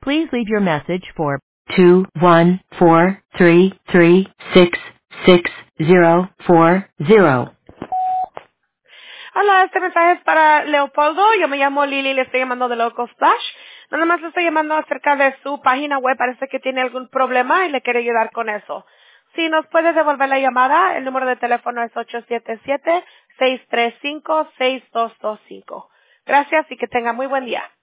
Please leave your message for 21433664040. Hola, este mensaje es para Leopoldo. Yo me llamo Lili, le estoy llamando de Local Splash. Nada más le estoy llamando acerca de su página web. Parece que tiene algún problema y le quiere ayudar con eso. Si nos puede devolver la llamada, el número de teléfono es 877-635-6225. Gracias y que tenga muy buen día.